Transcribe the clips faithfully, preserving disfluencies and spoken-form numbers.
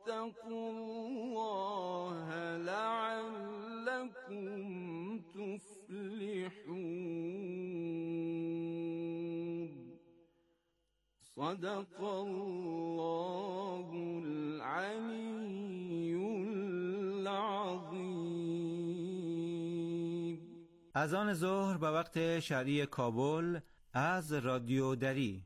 واتقوا الله لعلكم تفلحون. صدق الله العلی العظیم. اذان ظهر به وقت شرعی کابل از رادیو دری.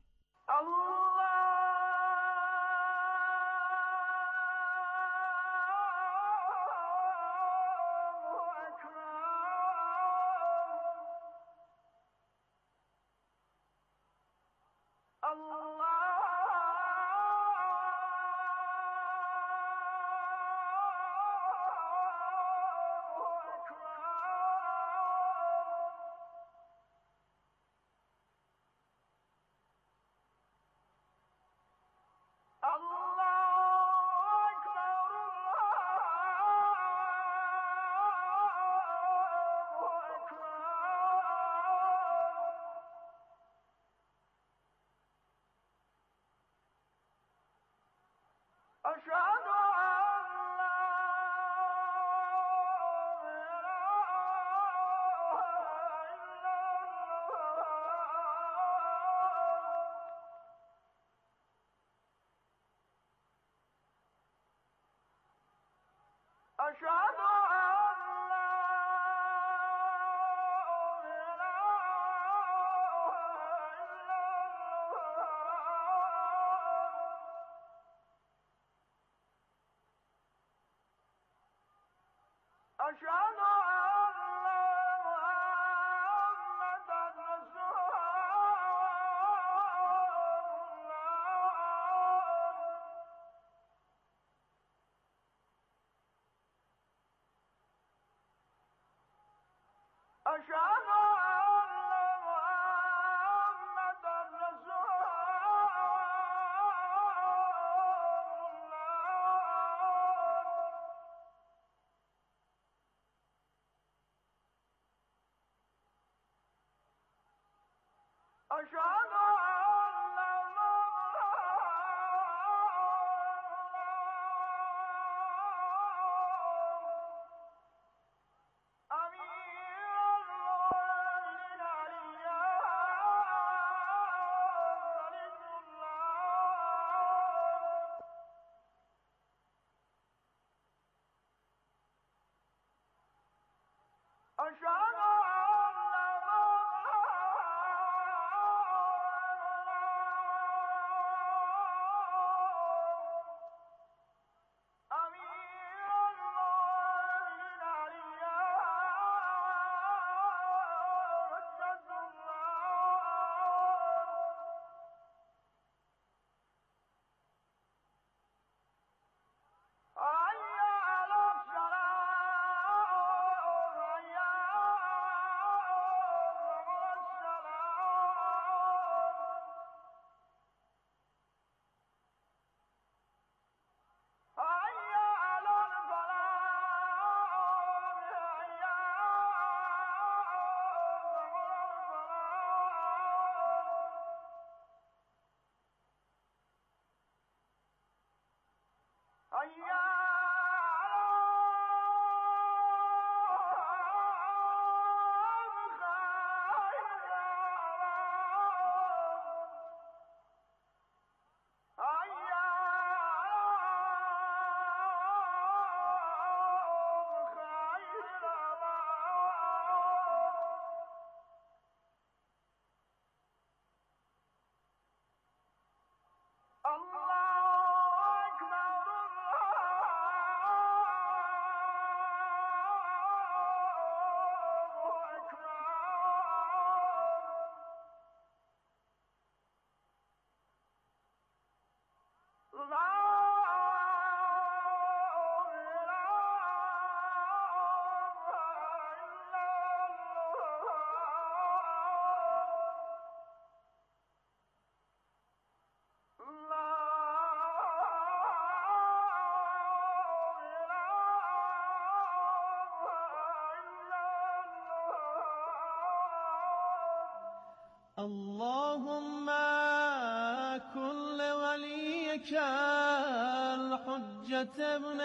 اللهم كن لوليك الحجة ابن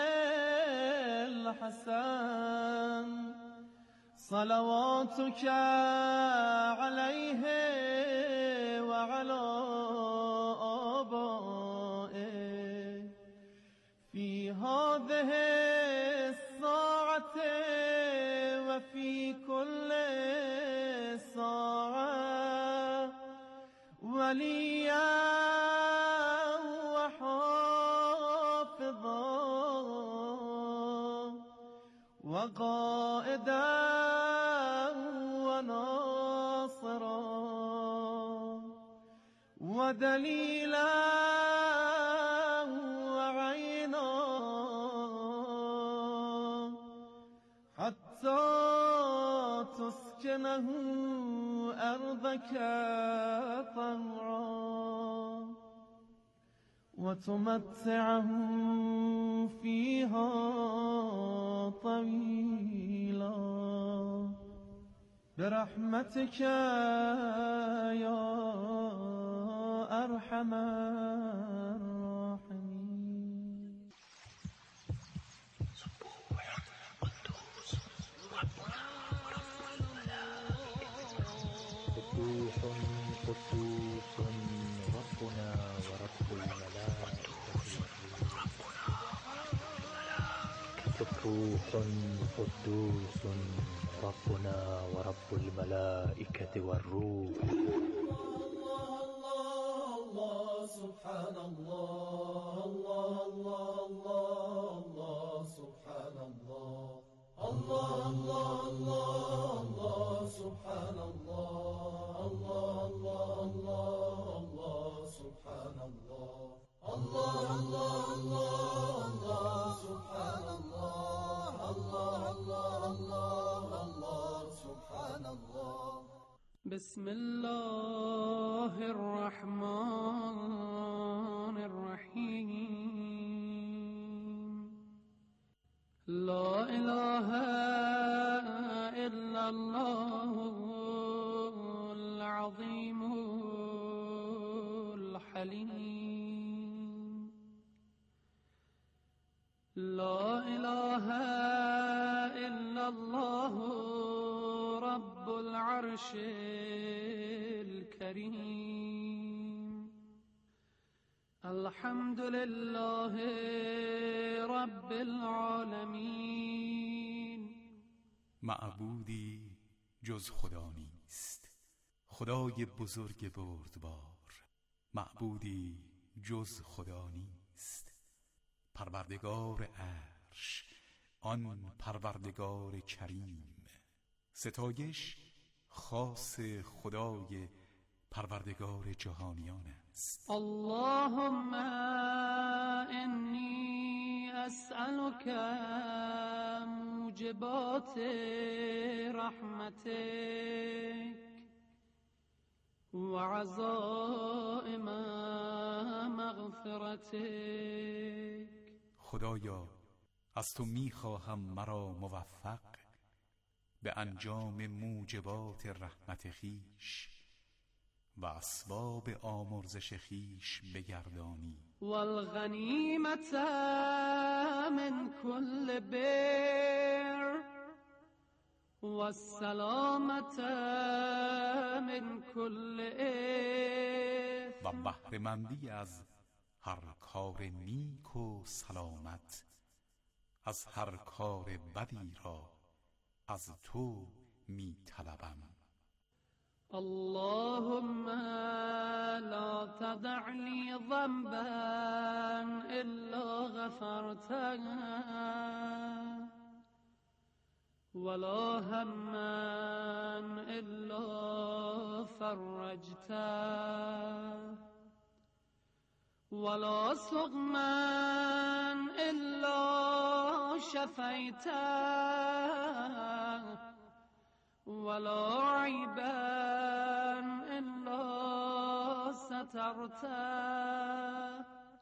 الحسن صلواتك عليه وعلى آبائه في هذه الساعة وفي كل ساعة وليا وحافظا وقائدا وناصرا ودليلا وعينا حتى تسكنه أرضك طوعا وتمتعه فيها طويلا برحمتك يا أرحم الراحمين. قدوس قدوس ربنا ورب الملائكة سبوح قدوس ربنا ورب الملائكة والروح. الله سبحان الله الله الله الله الله سبحان الله الله الله الله الله سبحان الله الله الله الله الله سبحان الله الله الله الله الله سبحان الله الله الله الله الله سبحان الله. بسم الله الرحمن الرحيم. لا إله إلا الله العظيم الحليم. لا إله إلا الله رب العرش الكريم. الحمد لله رب العالمين. معبودی جز خدا نیست، خدای بزرگ بردبار. معبودی جز خدا نیست، پروردگار عرش، آن پروردگار کریم. ستایش خاص خدای پروردگار جهانیان است. اللهم انی اسألك موجبات رحمتك وعزائم مغفرتك. خدایا از تو میخواهم مرا موفق به انجام موجبات رحمت خیش و اسباب آمرزش خیش بگردانی. والغنیمت من كل بر والسلامت من كل اثم. و بهره‌مندی از هر کار نیک و سلامت از هر کار بدی را از تو می طلبم. اللهم لا تدع لي ذنبا إلا غفرته ولا هما إلا فرجته ولا سقما إلا شفيته ولا عيبا إلا سترته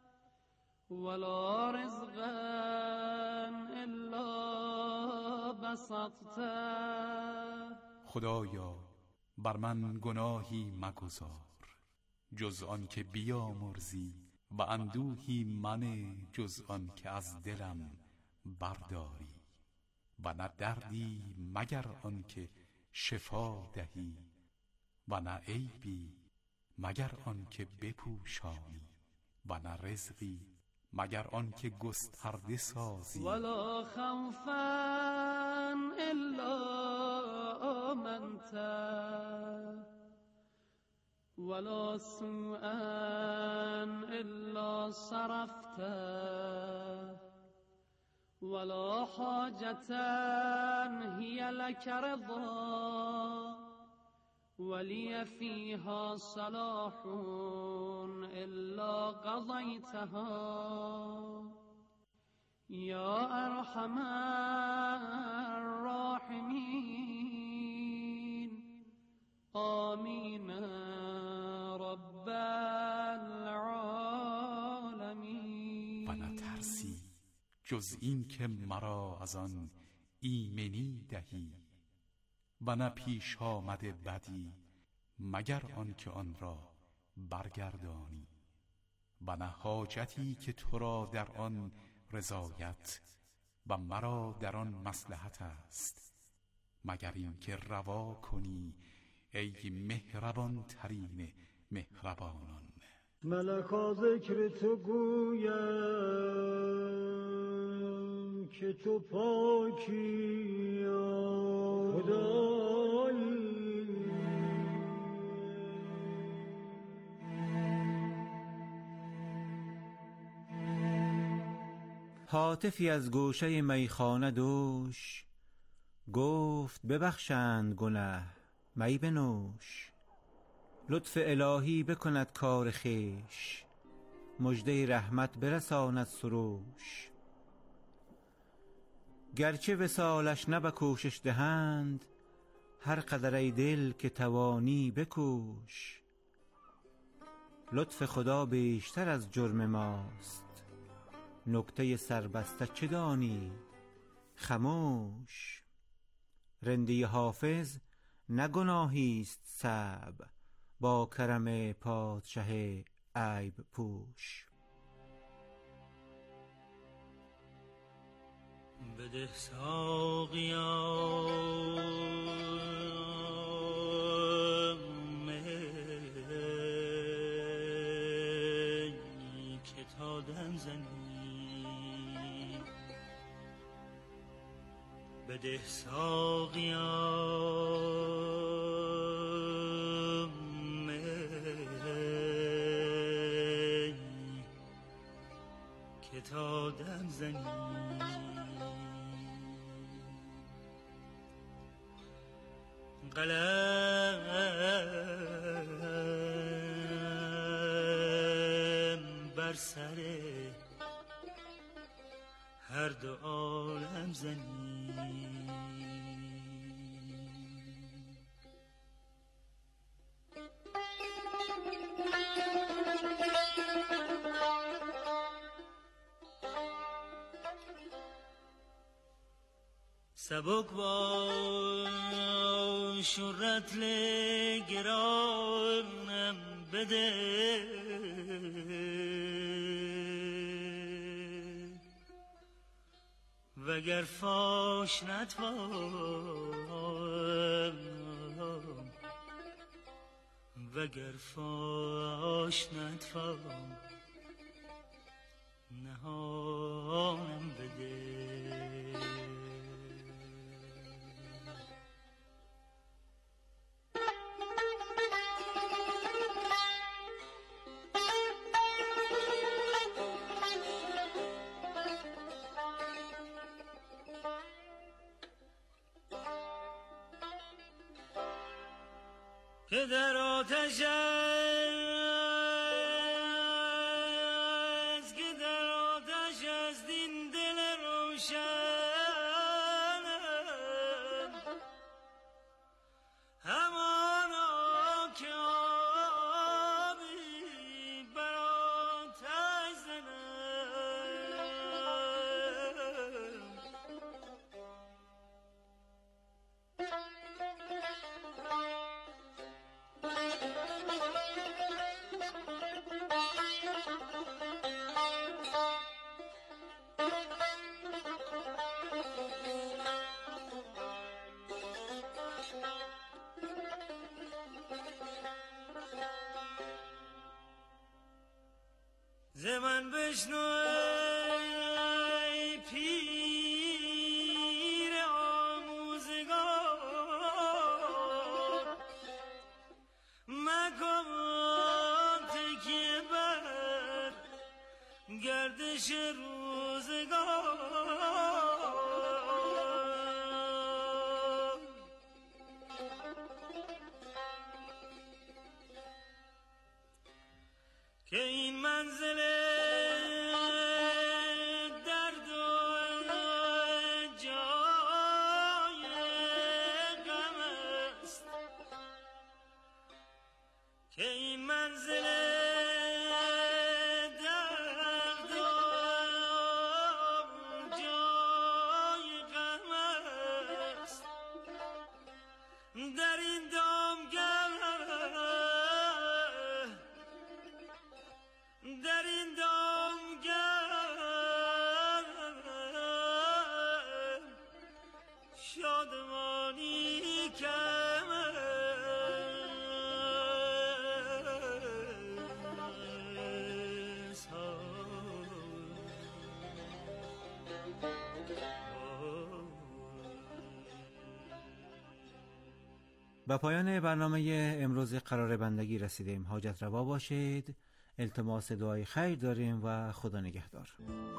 ولا رزقا إلا بسطته. خدایا بر من گناهی مگذار جز آن که بیامرزی و اندوهی من جز آن که از دلم برداری، و نه دردی مگر آن که شفا دهی، و نه عیبی مگر آن که بپوشانی، و نه رزقی مگر آن که گسترده سازی. ولا خوفا الا آمنت، ولا سوءا الا صرفت، ولا حاجة هي لك رضا ولي فيها صلاح إلا قضيتها يا أرحم الراحمين آمين رب العالمين. و نترسی جز این که مرا از آن ایمنی دهی، و نه پیش آمده بدی مگر آن که آن را برگردانی، و نه حاجتی که تو را در آن رضایت و مرا در آن مصلحت است، مگر این که روا کنی ای مهربان ترین مهربانان. ملکا ذکر تو گویم که تو پاکی خدایی. هاتفی از گوشه میخانه دوش، گفت ببخشند گنه می بنوش. لطف الهی بکند کار خویش، مژده رحمت برساند سروش. گرچه وصالش نه به کوشش دهند، هر قدر ای دل که توانی بکوش. لطف خدا بیشتر از جرم ماست، نکته سربسته چه دانی خموش. رندی حافظ نه گناهیست صعب، با کرم پادشه عیب پوش. بده ساقیا می که تا دم زنی. بده ساقیا که تا دم زنی. قلم بر سر هر دو عالم زنی. سبک باش و رطل گرانم بده، وگر فاش نتوان وگر فاش نتوان نهانم بده. که در آتش است، که در آتش است این دل روشنم، همانا که آبی بر آتش زنم. من بشنو ای پیر آموزگار، مکن تکیه بر گردش روزگار. که این منزل درد و جای غم است، که این منزل درد و جای غم است. در این دامگاه در این دامگاه شادمانی کم است. به پایان برنامه امروز قرار بندگی رسیدیم. حاجت روا باشید. التماس دعای خیر داریم و خدا نگهدار.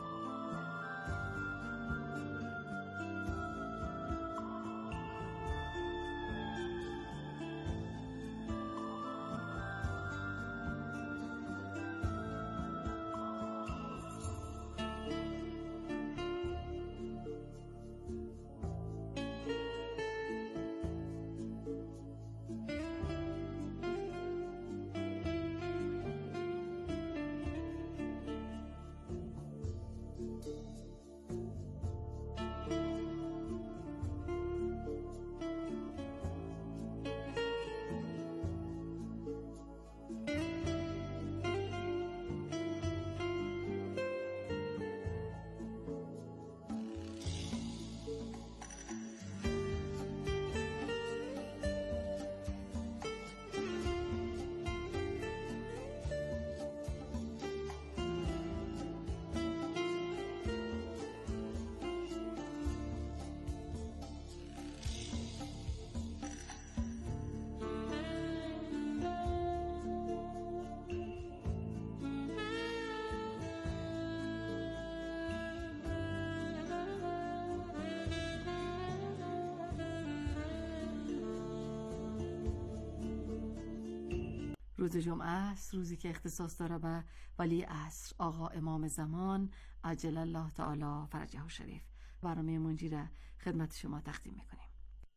روز جمعه است، روزی که اختصاص داره به ولی عصر آقا امام زمان عجل الله تعالی فرجه الشریف. برنامه منجی را خدمت شما تقدیم میکنیم.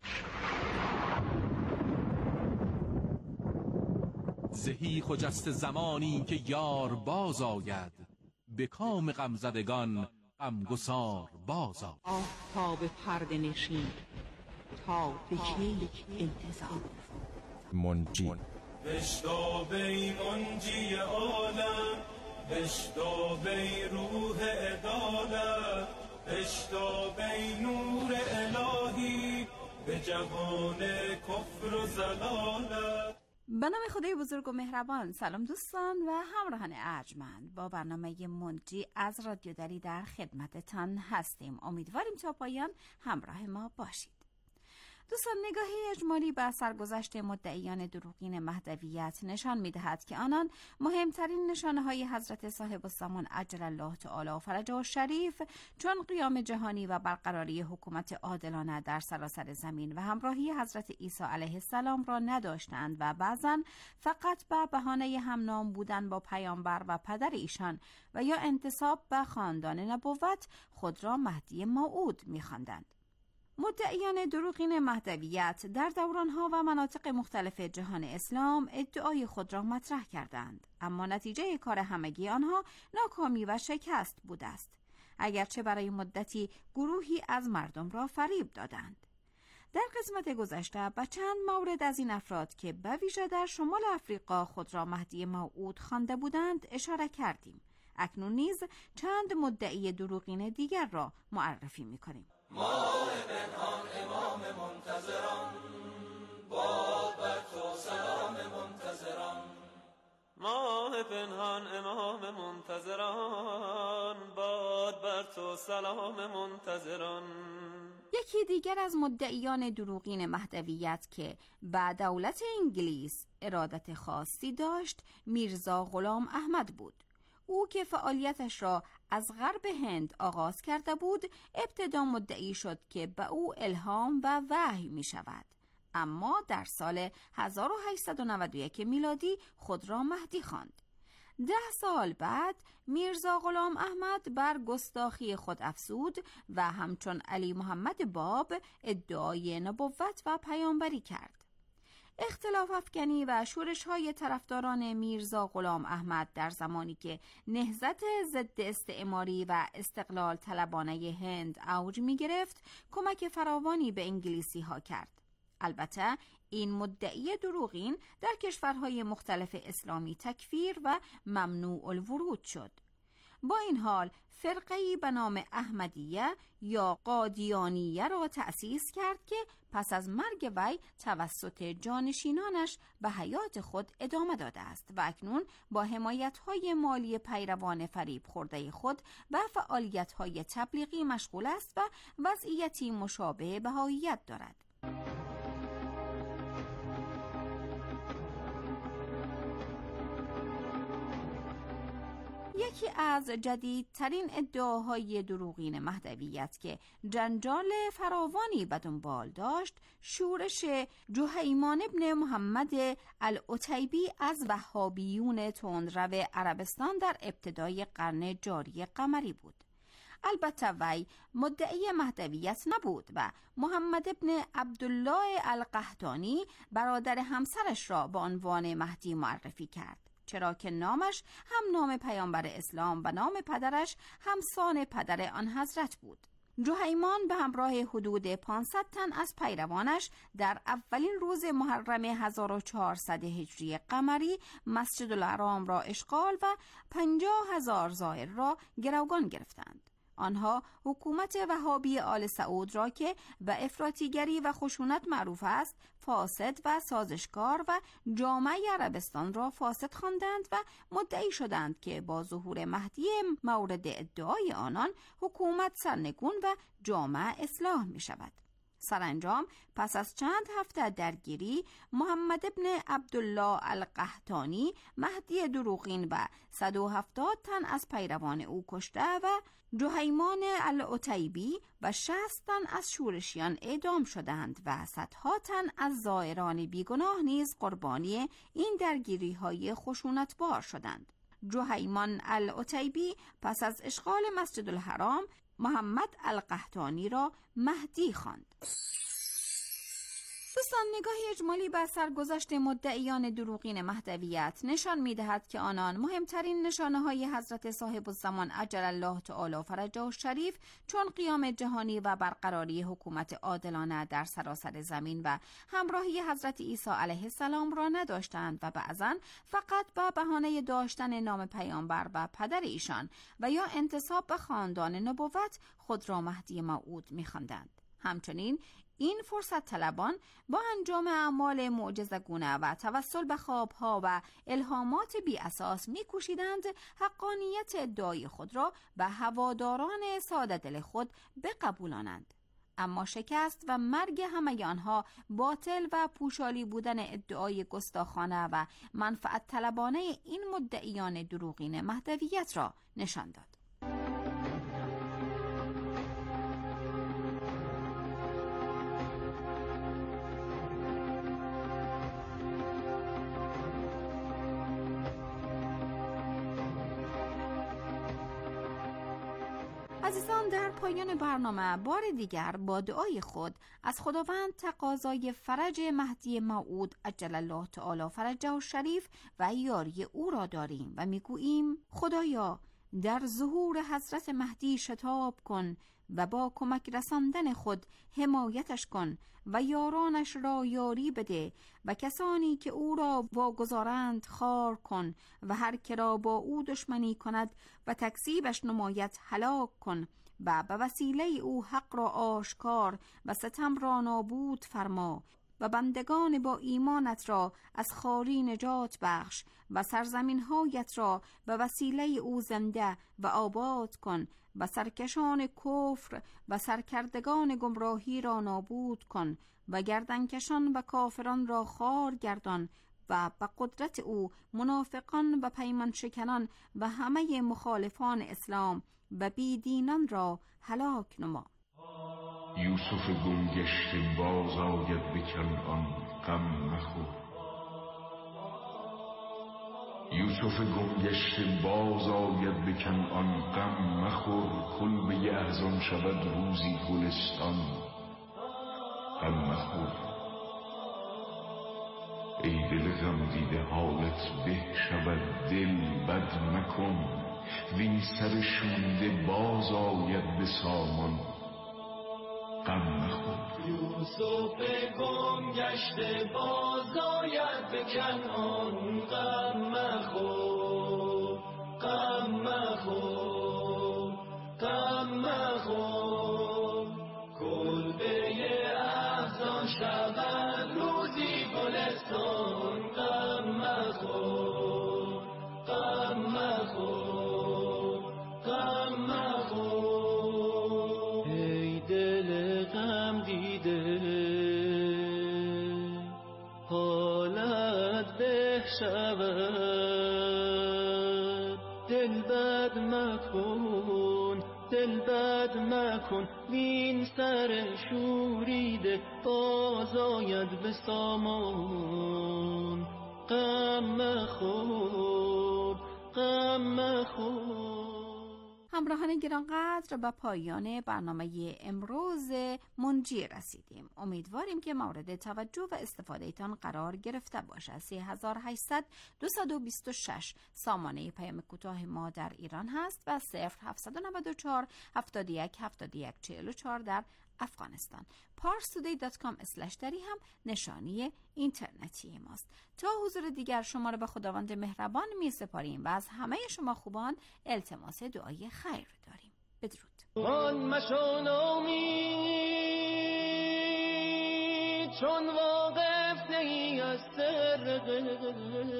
زهی خجست زمانی که یار باز آید، به کام غمزدگان غمگسار باز آید. آفتاب پرده نشین تا به کی انتظار. منجی بشتاب ای منجی عالم، بشتاب ای روح عدالت، بشتاب ای نور الهی به جهان کفر و ضلالت. به نام خدای بزرگ و مهربان. سلام دوستان و همراهان ارجمند، با برنامه منجی از رادیو دری در خدمتتان هستیم. امیدواریم تا پایان همراه ما باشید. دوستان، نگاهی اجمالی بر سرگذشت مدعیان دروغین مهدویت نشان می‌دهد که آنان مهمترین نشانه‌های حضرت صاحب الزمان عجل الله تعالی فرجه الشریف چون قیام جهانی و برقراری حکومت عادلانه در سراسر زمین و همراهی حضرت عیسی علیه السلام را نداشتند و بعضاً فقط به بهانه همنام بودن با پیامبر و پدر ایشان و یا انتساب به خاندان نبوت خود را مهدی موعود می‌خواندند. مدعیان دروغین مهدویت در دورانها و مناطق مختلف جهان اسلام ادعای خود را مطرح کردند، اما نتیجه کار همگی آنها ناکامی و شکست بوده است، اگرچه برای مدتی گروهی از مردم را فریب دادند. در قسمت گذشته به چند مورد از این افراد که به ویژه در شمال افریقا خود را مهدی موعود خوانده بودند اشاره کردیم. اکنون نیز چند مدعی دروغین دیگر را معرفی می‌کنیم. ماه پنهان امام منتظران، باد بر تو سلام منتظران. ماه پنهان امام منتظران، باد بر تو سلام منتظران. یکی دیگر از مدعیان دروغین مهدویت که به دولت انگلیس ارادت خاصی داشت میرزا غلام احمد بود. او که فعالیتش را از غرب هند آغاز کرده بود، ابتدا مدعی شد که به او الهام و وحی می شود، اما در سال هزار و هشتصد و نود و یک میلادی خود را مهدی خواند. ده سال بعد میرزا غلام احمد بر گستاخی خود افزود و همچون علی محمد باب ادعای نبوت و پیامبری کرد. اختلاف افکنی و شورش های طرفداران میرزا غلام احمد در زمانی که نهضت ضد استعماری و استقلال طلبانه هند اوج می گرفت، کمک فراوانی به انگلیسی ها کرد. البته این مدعی دروغین در کشورهای مختلف اسلامی تکفیر و ممنوع الورود شد. با این حال فرقه‌ای به نام احمدیه یا قادیانیه را تأسیس کرد که پس از مرگ وی توسط جانشینانش به حیات خود ادامه داده است و اکنون با حمایت‌های مالی پیروان فریب خورده خود و فعالیت‌های تبلیغی مشغول است و وضعیتی مشابه بهائیت دارد. یکی از جدیدترین ادعاهای دروغین مهدویت که جنجال فراوانی به دنبال داشت، شورش جهیمان ابن محمد العتیبی از وهابیون تندرو عربستان در ابتدای قرن جاری قمری بود. البته وی مدعی مهدویت نبود و محمد ابن عبدالله القحطانی برادر همسرش را به عنوان مهدی معرفی کرد، چرا که نامش هم نام پیامبر اسلام و نام پدرش همسان پدر آن حضرت بود. جهیمان به همراه حدود پانصد تن از پیروانش در اولین روز محرم هزار و چهارصد هجری قمری مسجد الحرام را اشغال و پنجاه هزار زائر را گروگان گرفتند. آنها حکومت وهابی آل سعود را که به افراطیگری و خشونت معروف است فاسد و سازشکار و جامعه عربستان را فاسد خواندند و مدعی شدند که با ظهور مهدی مورد ادعای آنان حکومت سرنگون و جامعه اصلاح می شود. سرانجام پس از چند هفته درگیری محمد ابن عبدالله القحطانی مهدی دروغین و صد و هفتاد تن از پیروان او کشته و جهیمان العتیبی و شصت تن از شورشیان اعدام شدند و صدها تن از زائران بیگناه نیز قربانی این درگیری های خشونتبار شدند. جهیمان العتیبی پس از اشغال مسجد الحرام محمد القحطانی را مهدی خواند. دوستان، نگاهی اجمالی بر سرگذشت مدعیان دروغین مهدویت نشان می‌دهد که آنان مهمترین نشانه‌های حضرت صاحب الزمان عجل الله تعالی فرجه الشریف چون قیام جهانی و برقراری حکومت عادلانه در سراسر زمین و همراهی حضرت عیسی علیه السلام را نداشتند و بعضاً فقط به بهانه داشتن نام پیامبر و پدر ایشان و یا انتساب به خاندان نبوت خود را مهدی موعود می‌خواندند. همچنین این فرصت طلبان با انجام اعمال معجزه‌گونه و توسل به خوابها و الهامات بی اساس می‌کوشیدند حقانیت ادعای خود را به هواداران ساده دل خود بقبولانند. اما شکست و مرگ همه آنها باطل و پوشالی بودن ادعای گستاخانه و منفعت طلبانه این مدعیان دروغین مهدویت را نشان داد. عزیزان، در پایان برنامه بار دیگر با دعای خود از خداوند تقاضای فرج مهدی موعود عجل الله تعالی فرجه الشریف و یاری او را داریم و میگوییم: خدایا در ظهور حضرت مهدی شتاب کن و با کمک رساندن خود حمایتش کن و یارانش را یاری بده و کسانی که او را واگذارند خار کن و هر که را با او دشمنی کند و تکذیبش نماید هلاک کن و به وسیله او حق را آشکار و ستم را نابود فرما و بندگان با ایمانت را از خواری نجات بخش و سرزمین‌هایت را به وسیله او زنده و آباد کن و سرکشان کفر و سرکردگان گمراهی را نابود کن و گردنکشان و کافران را خوار گردان و به قدرت او منافقان و پیمان شکنان و همه مخالفان اسلام و بیدینان را هلاک نما. یوسف گم گشته باز آید به کنعان غم مخور. یوسف گم گشته باز آید به کنعان غم مخور. کلبه احزان شود روزی گلستان غم مخور. ای دل غم دیده حالت به شود دل بد مکن. وین سر شونده باز آید به سامان غم مخور. یوسف گم گشته باز آید به کنعان غم مخور غم مخور غم مخور. کلبه احزان شود روزی گلستان غم مخور غم مخور غم مخور. ای دل غم دیده حالت به شود دل بد مکن دل بد مکن. وین سر شوریده باز آید به سامان غم مخور غم مخور. همراهان گرانقدر به پایان برنامه امروز منجی رسیدیم. امیدواریم که مورد توجه و استفاده ایتان قرار گرفته باشد. سه هزار و هشتصد دویست و بیست و شش سامانه پیام کوتاه ما در ایران هست و صفر هفتصد و نود و چهار هفتاد و یک هفتاد و یک چهل و چهار در افغانستان. پارس تودی دات کام اسلش دری هم نشانی اینترنتی ماست. تا حضور دیگر شما را به خداوند مهربان می سپاریم و از همه شما خوبان التماس دعای خیر داریم. بدرود. آن مشو نومید چون واقف نهی از سر غیب.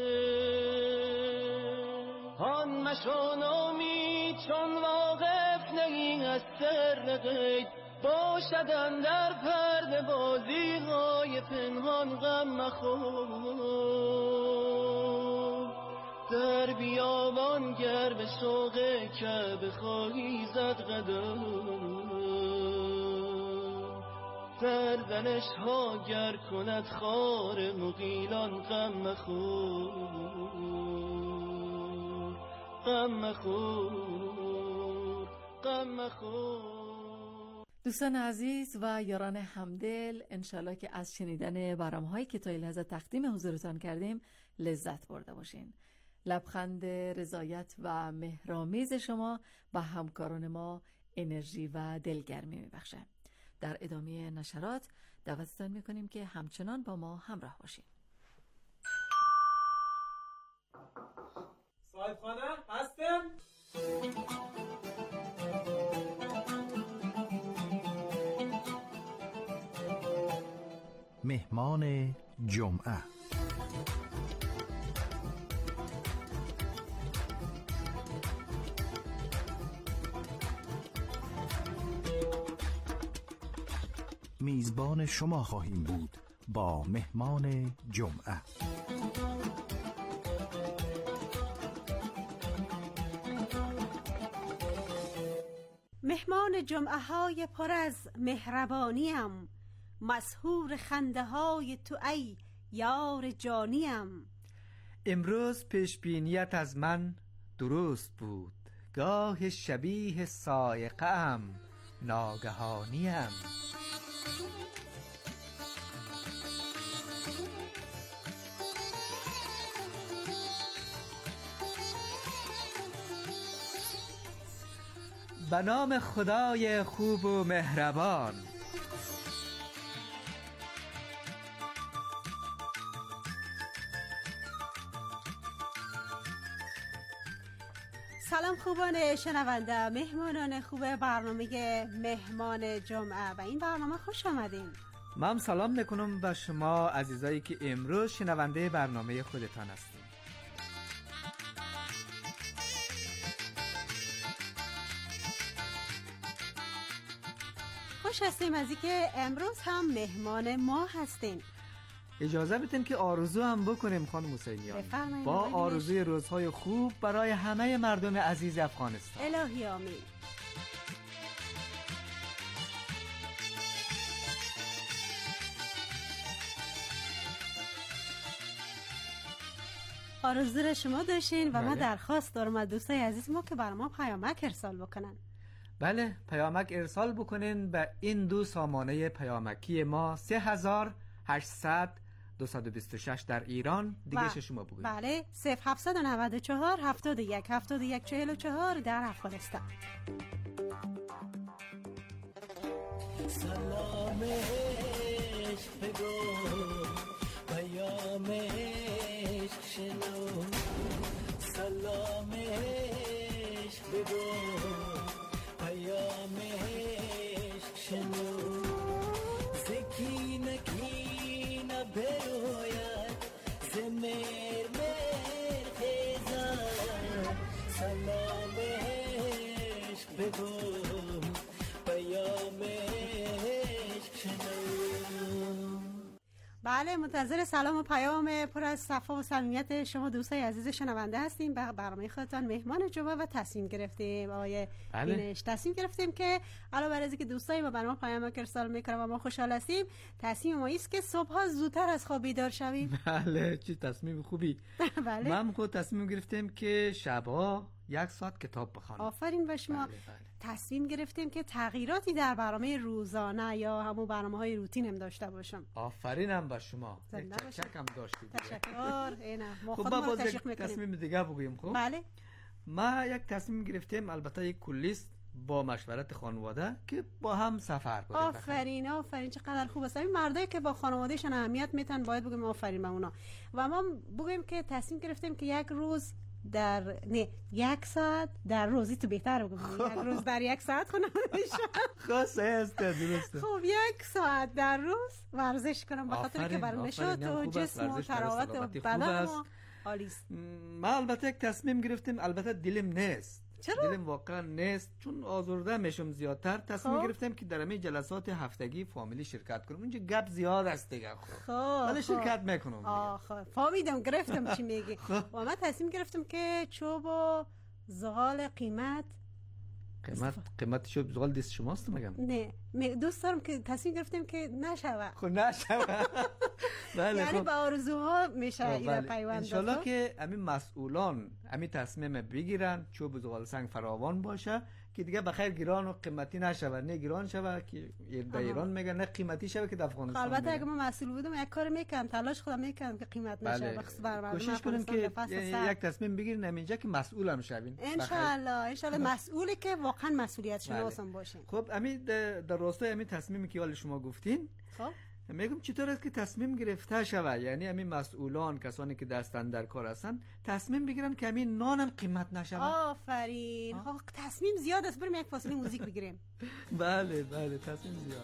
آن مشو نومید چون واقف نهی از سر غیب. باشدن در پرده بازی های پنهان غم مخور. در بیابان گر به سوق کعبه خواهی زد قدم. سرزنش ها گر کند خار مغیلان غم مخور غم مخور غم مخور. دوستان عزیز و یاران همدل، انشالله که از شنیدن برنامه‌هایی که تا این لحظه تقدیم حضورتان کردیم لذت برده باشین. لبخند رضایت و مهرآمیز شما و همکاران ما انرژی و دلگرمی میبخشه. در ادامه نشرات دعوتتان میکنیم که همچنان با ما همراه باشین. صاحب خانه هستم؟ مهمان جمعه. میزبان شما خواهیم بود با مهمان جمعه. مهمان جمعه های پر از مهربانیم، مسحور خنده های تو ای یار جانیم. امروز پیشبینیت از من درست بود، گاه شبیه صاعقه‌ام ناگهانیم. به نام خدای خوب و مهربان. سلام خوبان شنونده، مهمانان خوب برنامه مهمان جمعه. و این برنامه خوش آمدین. من سلام میکنم به شما عزیزایی که امروز شنونده برنامه خودتان هستید. خوش هستیم از اینکه امروز هم مهمان ما هستین. اجازه بدین که آرزو هم بکنیم خانم حسینیان با آرزوی روزهای خوب برای همه مردم عزیز افغانستان. الهی آمین. آرزو را شما داشتین و بله. ما درخواست دارم از دوستای عزیز ما که برای ما پیامک ارسال بکنن. بله، پیامک ارسال بکنین به این دو سامانه پیامکی ما سه هزار هشتصد دویست و بیست و شش در ایران. دیگه ب... شما بگوید. بله، صفر هفتصد و نود و چهار هفتاد و یک هفتاد و یک چهل و چهار در افغانستان. سلام عشق بگو پیام عشق شنو، سلام عشق بگو پیام عشق شنو، زکینه کینه بروید زمیر میر خیزد، سلام عشق بگو پیام عشق شنو. بله، منتظر سلام و پیام پر از صفا و صمیمیت شما دوستای عزیز شنونده هستیم. به برنامه خودتان مهمان جمعه و تصمیم گرفتیم آقای بله. بینش تصمیم گرفتیم که علاوه بر اینکه دوستای ما برنامه پیام ارسال میکنن و ما خوشحال هستیم، تصمیم ما است که صبح‌ها زودتر از خواب بیدار شویم. بله، چه تصمیم خوبی. بله. من خود تصمیم گرفتیم که شبا یک ساعت کتاب بخوانیم. آفرین به شما. بله بله. تصمیم گرفتیم که تغییراتی در برنامه روزانه یا همون برنامه‌های روتینم داشته باشم. آفرینم به شما. زنده باشید. چکم داشتید. تشکر. اینا ما خب خودمون باز تشویق می‌کنیم. تصمیم دیگه بگویم. خب بله. ما یک تصمیم گرفتیم، البته یک کلیست با مشورت خانواده، که با هم سفر کنیم. آفرین آفرین، چقدر خوب است. این مردایی که با خانوادهشون اهمیت میتن باید بگیم آفرین به اونا. و ما بگیم که تصمیم گرفتیم که یک روز در نه یک ساعت در روزی تو بهتر بگم یک روز در یک ساعت خونم خب صحیح است، درسته. خب یک ساعت در روز ورزش کنم به خاطر که برای نشاط و جسم و تراوت و بدن ما عالی است. ما البته یک تصمیم گرفتیم، البته دلم نیست. چرا؟ دلم واقعا نیست، چون آزرده میشم زیادتر. تصمیم خب. گرفتم که در همین جلسات هفتگی فامیلی شرکت کنم. اونجا گپ زیاد است دیگه. خب ولی شرکت میکنم. آخه فهمیدم، گرفتم چی میگی. و من تصمیم گرفتم که چوب و زغال قیمت قیمت قیمت چوب زغال دست شماست مگم؟ نه، دوست دارم که تصمیم گرفتیم که نشوه. خب نشوه. بله، یعنی خب. به آرزوها میشه اینا پیوند. ان شاء الله که همین مسئولان همین تصمیم بگیرن، چوب زغال سنگ فراوان باشه که دیگه بخیر گران و قیمتی نشوه. نه گران شوه که در ایران میگن، نه قیمتی شوه که در افغانستان. البته اگه من مسئول بودم یک کار میکنم، تلاش خودم میکنم که قیمت نشه. بله. بخصوص برای کوشش کنیم که یک تصمیم بگیرین همینجا که مسئولم شوین. ان شاء الله ان شاء الله مسئولی که واقعا مسئولیت شناسم باشین. خب امید در راستای همین تصمیمی که حال شما گفتین، خب میگم چطور است که تصمیم گرفته شوه، یعنی همین مسئولان، کسانی که دستن در کار هستن، تصمیم بگیرن که همین نانم قیمت نشوه. آفرین. خب تصمیم زیاد است، بریم یک فاصله موزیک بگیریم. بله بله، تصمیم زیاد.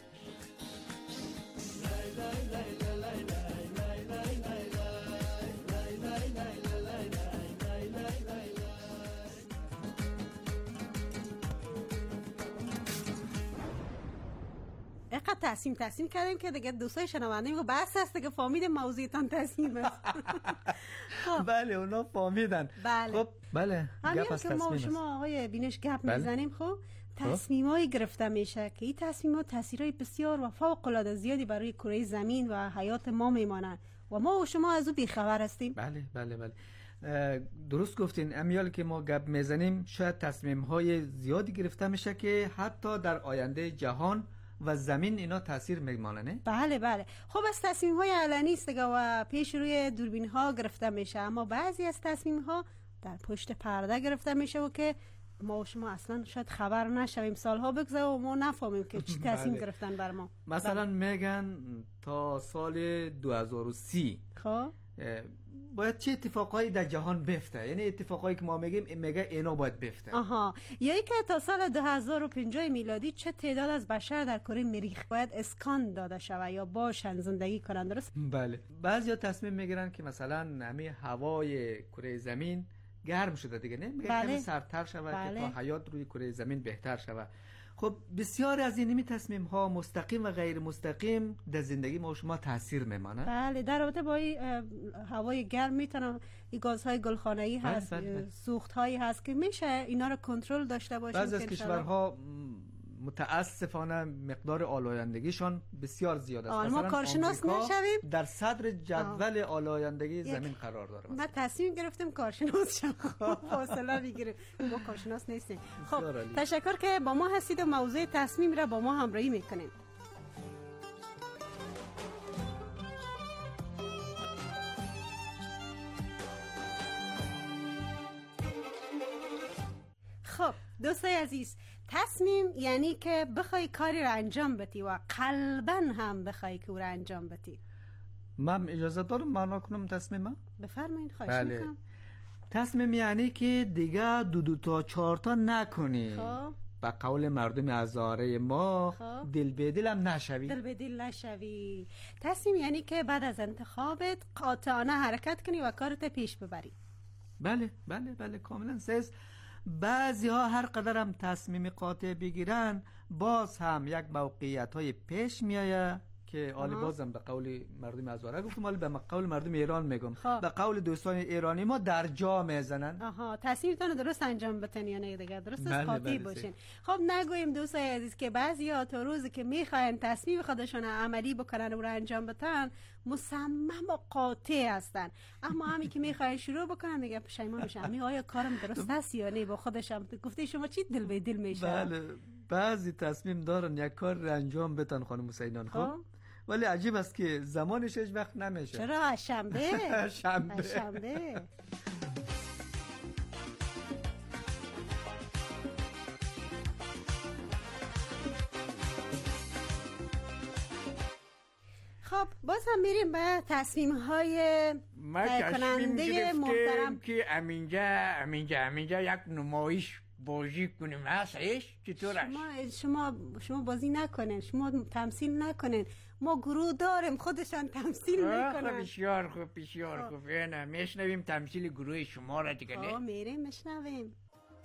اینقدر تصمیم تصمیم کردیم که دیگه دوستای شنونده میگه بس است دیگه، فهمید موضوعتان تصمیم است. خب بله، اونا فهمیدن. بله. خب بله، گپ از تصمیم ما شما آقای بینش گپ بله. میزنیم. خب تصمیمایی گرفته میشه که این تصمیمات تاثیرای بسیار و فوق العاده زیادی برای کره زمین و حیات ما میمانند و ما و شما از او بیخبر هستیم. بله بله بله، درست گفتین. امیال که ما گپ میزنیم شاید تصمیم های زیادی گرفته میشه که حتی در آینده جهان و زمین اینا تاثیر میمانه. بله بله. خب از تصمیم های علنی است و پیش روی دوربین ها گرفته میشه، اما بعضی از تصمیم ها در پشت پرده گرفته میشه و که ما و شما اصلا شاید خبر نشویم، سالها بگذره و ما نفهمیم که چی تصمیم بله. گرفتن بر ما. مثلا میگن تا سال دو هزار و سی خب باید چه اتفاقایی در جهان بیفته، یعنی اتفاقایی که ما میگیم میگه اینا باید بیفته. آها، یعنی که تا سال دو هزار و پنجاه میلادی چه تعداد از بشر در کره مریخ باید اسکان داده شود یا باشن زندگی کنند، درست؟ بله. بعضیا تصمیم میگیرن که مثلا همین هوای کره زمین گرم شده دیگه، نه میگه بله. کمی سردتر شود بله. که تا حیات روی کره زمین بهتر شود. خب بسیار از این تصمیم ها مستقیم و غیر مستقیم در زندگی ما و شما تاثیر میمانه. بله، در رابطه با این هوای گرم میتونم این گازهای گلخانه‌ای هست، سوخت هایی هست که میشه اینا رو کنترل داشته باشیم. بعضی از کشورها متاسفانه مقدار آلایندگیشان بسیار زیاد است. ما کارشناس نشویم، در صدر جدول آلایندگی زمین قرار داره. ما تصمیم گرفتیم کارشناس شیم، فاصله بگیریم، ما کارشناس نیستیم. خب تشکر که با ما هستید و موضوع تصمیم را با ما همراهی میکنید. خب دوستای عزیز، تصمیم یعنی که بخوای کاری رو انجام بدی و قلباً هم بخوای که او رو انجام بدی. من اجازه دارم معنا کنم تصمیم؟ بفرمایید، خواهش بله. میکنم. تصمیم یعنی که دیگه دو دو تا چهار تا نکنی. خب با قول مردم هزاره ما خب. دل به دل هم نشوی. دل به دل نشوی. تصمیم یعنی که بعد از انتخابت قاطعانه حرکت کنی و کارت پیش ببری. بله بله بله کاملا سیز. بعضی ها هر قدر هم تصمیم قاطع بگیرن باز هم یک موقعیت های پیش میایه که آلی بازم به قول مردم هزاره گفتم، ولی به قول مردم ایران میگم، به قول دوستان ایرانی ما در جا میزنن. آها، تصمیمتون درست انجام بدین یا نه دیگه، درست بله قاطع بله باشین. خب نگویم دوستای عزیز که بعضیا تا روزی که میخواین تصمیم خودشون عملی بکنن و رو انجام بدن مصمم و قاطع هستن، اما همین که میخواین شروع بکنن میگه پشیمان میشم، می آیا کارم درست است یا نه. با خودشم گفته شما چی دل به دل میشه. بله، بعضی تصمیم دارن یک کار رو انجام بدن خانم حسینان. خب ولی عجیب است که زمانش هیچ وقت نمیشه. چرا؟ شنبه شنبه شنبه خب باز هم میریم به تصمیم های کننده محترم که امینجا امینجا امینجا یک نمایش بازی کنیم، هستش؟ چطور شما شما شما بازی نکنین، شما تمثیل نکنین، ما گروه داریم خودشان تمثیل میکنن. بسیار خوب بسیار خوب. نه میشنویم تمثیل گروه شما را دیگه. نه میریم میشنویم.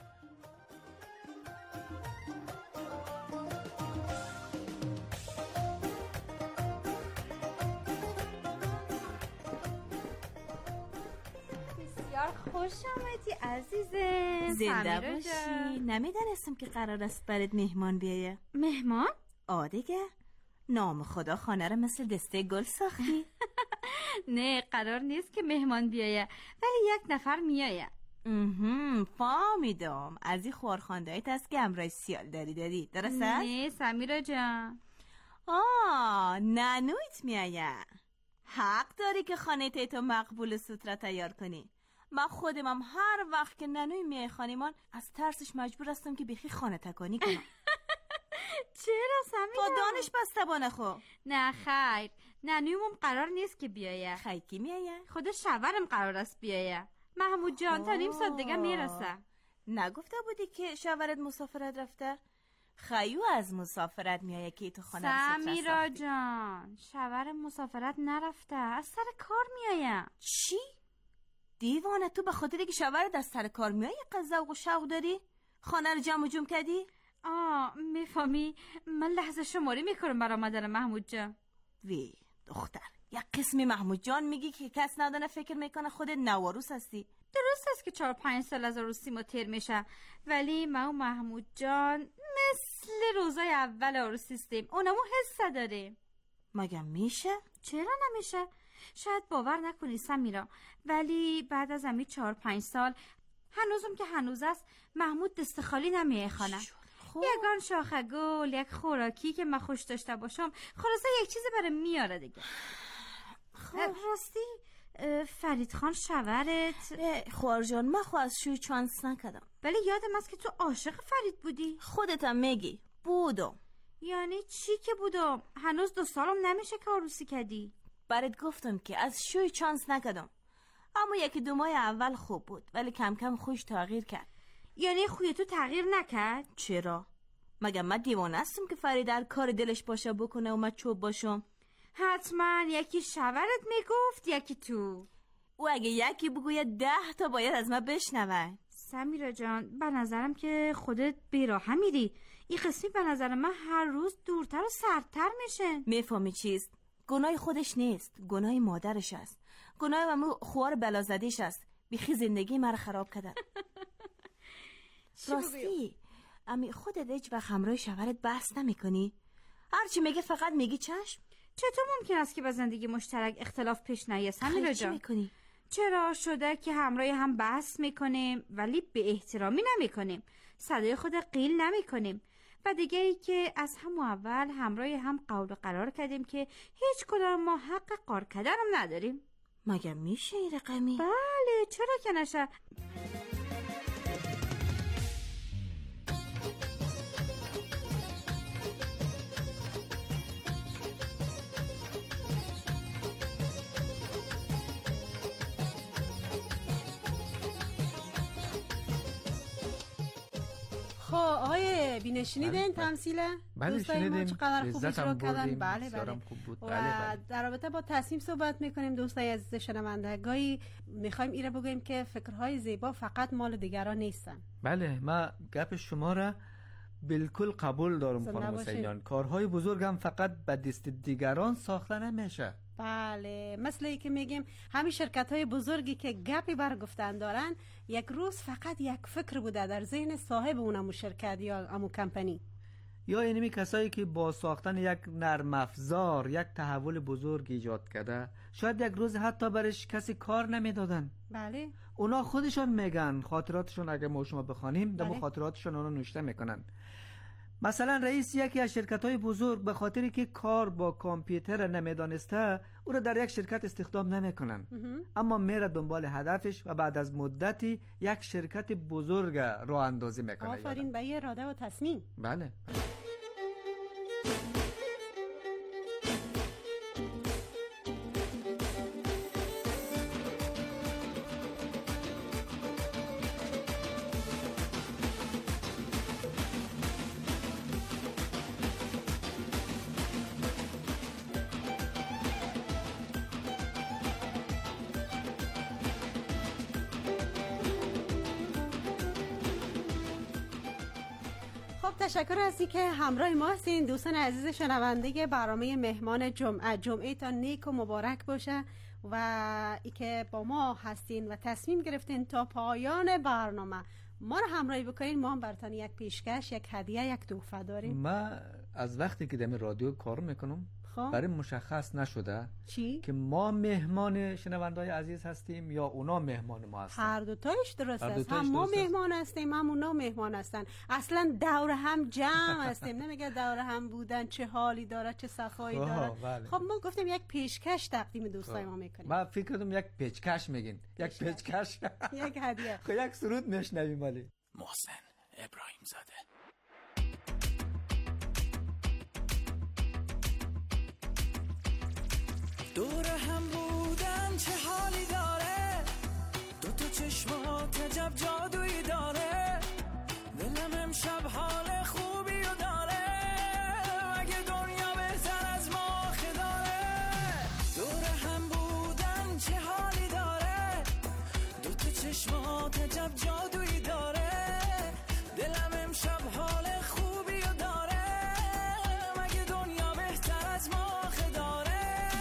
خوش آمدی عزیزم. زنده باشی. نمیدانستم که قرار است برات مهمان بیایه. مهمان؟ آدیگه نام خدا خانه را مثل دسته گل ساختی. نه قرار نیست که مهمان بیایه، ولی یک نفر میایه. فهمیدم. از این خوارخاندهایت است که امرای سیال داری داری، درست است؟ نه سمیرا جان. آه ننویت میایه. حق داری که خانه تیتو مقبول سوترا تیار کنی. من خودم هم هر وقت که ننوی میای خانمان از ترسش مجبور هستم که بیخی خانه تکانی کنم. چرا سمیرا؟ با دانش بسته با نخو. نه خیر، ننویمون قرار نیست که بیایه. خیلی کی میایه؟ خود شوهرم قرار است بیایه. محمود جان تا نیم ساعت دیگه میرسه. نگفته بودی که شوهرت مسافرت رفته؟ خیو از مسافرت میایه که تو خانه رو سمیرا جان، شوهرم مسافرت نرفته، از سر کار میایه. چی؟ دیوانه تو به خاطر که شوهرت از سر کار میایه قزاق و شوق داری؟ خانه رو جمع و جمع کردی؟ آه میفهمی، من لحظه شماری میکنم برای آمدن محمود جان. وی دختر، یک قسمی محمود جان میگی که کس ندانه فکر میکنه خودت نواروس هستی. درست است که چهار پنج سال از عروسی ما تیر میشه، ولی ما و محمود جان مثل روزای اول عروسی هستیم، اونمو حس داریم. مگه میشه؟ چرا نمیشه؟ شاید باور نکنی سمیرا، ولی بعد از همین چهار پنج سال هنوزم که هنوز است محمود دست خالی نمیه خانه. یگان شاخه گل، یک خوراکی که من خوش داشته باشم، خلاصه یک چیزی برای میاره دیگه. خب راستی فرید خان شوهرت؟ خوار جان، من خو از شوی چانس نکردم، ولی یادم است که تو عاشق فرید بودی. خودتم میگی بودم. یعنی چی که بودم؟ هنوز دو سالم نمیشه که عروسی کردی. برات گفتم که از شوی چانس نکردم. اما یکی دو ماه اول خوب بود ولی کم کم خوش تغییر کرد. یعنی خوی تو تغییر نکرد؟ چرا؟ مگه من دیوانه هستم که فرید در کار دلش باشه بکنه و من چوب باشم؟ حتما یکی شوهرت میگفت یکی تو. او اگه یکی بگوید ده تا باید از من بشنون. سمیرا جان به نظرم که خودت بیراه میری. این قسمی به نظر من هر روز دورتر و سردتر میشه. میفهمی چیست؟ گناه خودش نیست، گناه مادرش است. گناه امو خوار بلازدیش است. بیخی زندگی مرا خراب کردن. راستی امی خودت هیچ وقت همراه شوهرت بحث نمی کنی؟ هرچی میگه فقط میگی چشم؟ چطور ممکن است که با زندگی مشترک اختلاف پیش نیاد؟ سمیرا جان میکنی؟ چرا شده که همراه هم بحث میکنیم ولی به احترامی نمیکنیم، صدای خود قیل نمیکنیم و دیگه ای که از همون اول همراه هم قول و قرار کردیم که هیچ کدام ما حق قار کردن هم نداریم. مگه میشه این رقمی؟ بله چرا که نشه. خب آقای بینه شنیدین تمثیله؟ بله شنیدیم، چقدر خوب اجرا کردن. بله بله. خوب بود. و بله بله. در رابطه با تصمیم صحبت میکنیم دوستای عزیز شنونده. گاهی میخوایم ایره بگوییم که فکرهای زیبا فقط مال دیگران نیستن. بله ما گپ شما را بالکل قبول دارم خانم حسینیان. کارهای بزرگ هم فقط به دست دیگران ساخته نمیشه. بله مثل ای که میگیم همین شرکت های بزرگی که گپی بر گفتن دارن یک روز فقط یک فکر بوده در ذهن صاحب اونمو شرکت یا امو کمپانی، یا اینمی کسایی که با ساختن یک نرم افزار یک تحول بزرگ ایجاد کرده شاید یک روز حتی برش کسی کار نمیدادن. بله اونا خودشون میگن، خاطراتشون اگه ما شما بخوانیم بله. دم خاطراتشون اونا نوشته میکنن. مثلا رئیس یکی از شرکت‌های بزرگ به خاطری که کار با کامپیوتر نمیدانسته او را در یک شرکت استخدام نمیکنن، اما میره دنبال هدفش و بعد از مدتی یک شرکت بزرگ راه اندازی میکنه. آفرین به اراده و تصمیم. بله تشکر از اینکه همراه ما هستین دوستان عزیز شنونده برنامه مهمان جمعه. جمعه تا نیک و مبارک باشه و اینکه با ما هستین و تصمیم گرفتین تا پایان برنامه ما رو همراهی بکنین. ما هم براتون یک پیشکش، یک هدیه، یک تحفه داریم. ما از وقتی که در رادیو کار میکنم خب؟ برای مشخص نشده چی؟ که ما مهمان شنوندای عزیز هستیم یا اونا مهمان ما هستن. هر دو تایش درست است. هم ما مهمان هستیم هم اونا مهمان هستن. اصلا دور هم جمع هستیم. نمیگه دور هم بودن چه حالی داره چه صفایی داره. بله. خب ما گفتیم یک پیشکش تقدیم دوستای ما میکنیم. ما فکر کردم یک پیشکش میگین. یک پیشکش. یک هدیه. خب یک سرود میشنویم. ولی محسن ابراهیم زاده. دور هم بودن چه حالی داره، دو تا چشمات عجب جادویی داره، دلم امشب حال خوبی رو داره، مگه دنیا بهتر از ما داره. دور هم بودن چه حالی داره، دو تا چشمات عجب جادویی داره، دلم امشب حال خوبی رو داره، مگه دنیا بهتر از ما داره.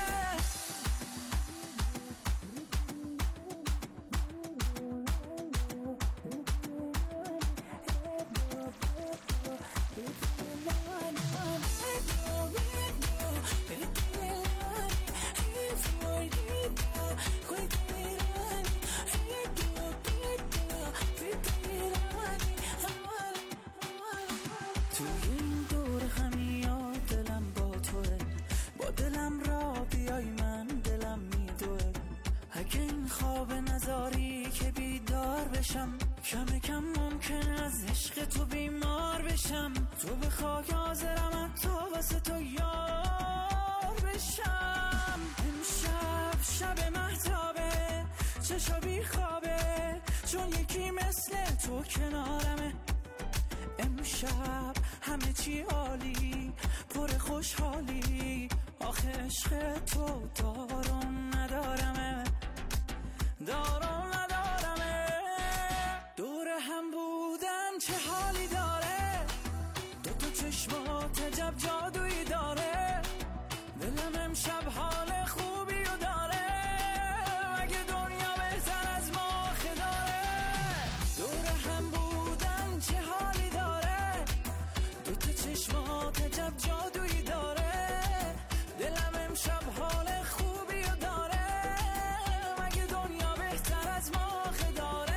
کم کم ممکن از عشق تو بیمار بشم، تو به خاک حاضرم حتی واسه تو یار بشم. امشب شب مهتابه، چه چشا بی خوابه، چون یکی مثل تو کنارمه. امشب همه چی عالی، پر خوشحالی، آخه عشق تو دارم ندارمه، دارم ندارمه. دور هم بودن چه حالی داره، دو تا چشمات عجب جادویی داره، دلم امشب حال خوبی و داره، مگه دنیا بهتر از ما آخه داره. دور هم بودن چه حالی داره، دو تا چشمات عجب جادویی داره، دلم امشب حال خوبی و داره، مگه دنیا بهتر از ما آخه داره.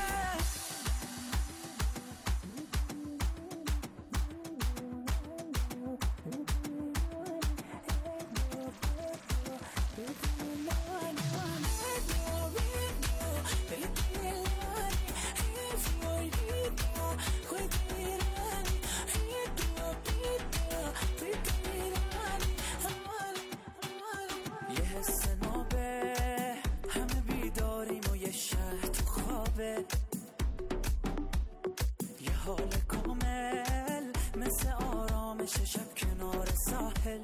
یه حس نابه، همه بیداریم و یه شهر تو خوابه، یه حال کامل مثل آرامش شب کنار ساحل،